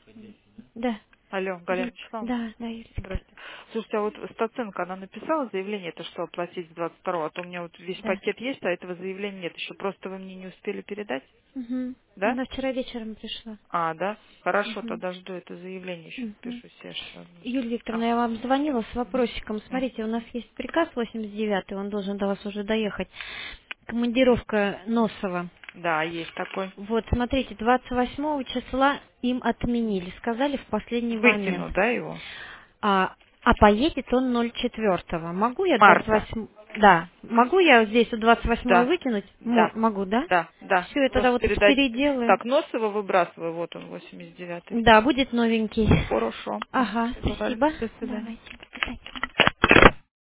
Да. Алло, Галина Вячеславовна. Да, да, Юлия Викторовна. Здрасте. Слушайте, а вот Стаценко, она написала заявление, это что оплатить с 22-го, а то у меня вот весь Да. пакет есть, а этого заявления нет еще. Просто вы мне не успели передать, Угу. да? Она вчера вечером пришла. А, да? Хорошо, Угу. тогда жду это заявление, еще Угу. напишу себе, что нужно. Юлия Викторовна, А, я вам звонила с вопросиком. м. Смотрите, у нас есть приказ 89, он должен до вас уже доехать. Командировка Носова. Да, есть такой. Вот, смотрите, 28 числа им отменили, сказали в последний момент. Выкину, да, его? А поедет он 04-го. Могу я Марта. 28... Да. Могу я здесь у 28-го Да, выкинуть? да, Могу, да? да, да. Все, я тогда Просто вот передать. переделаю. Так, Носова выбрасываю, вот он, 89-й. Да, будет новенький. Хорошо. Ага, Спасибо, Валь. спасибо. До свидания. Давайте.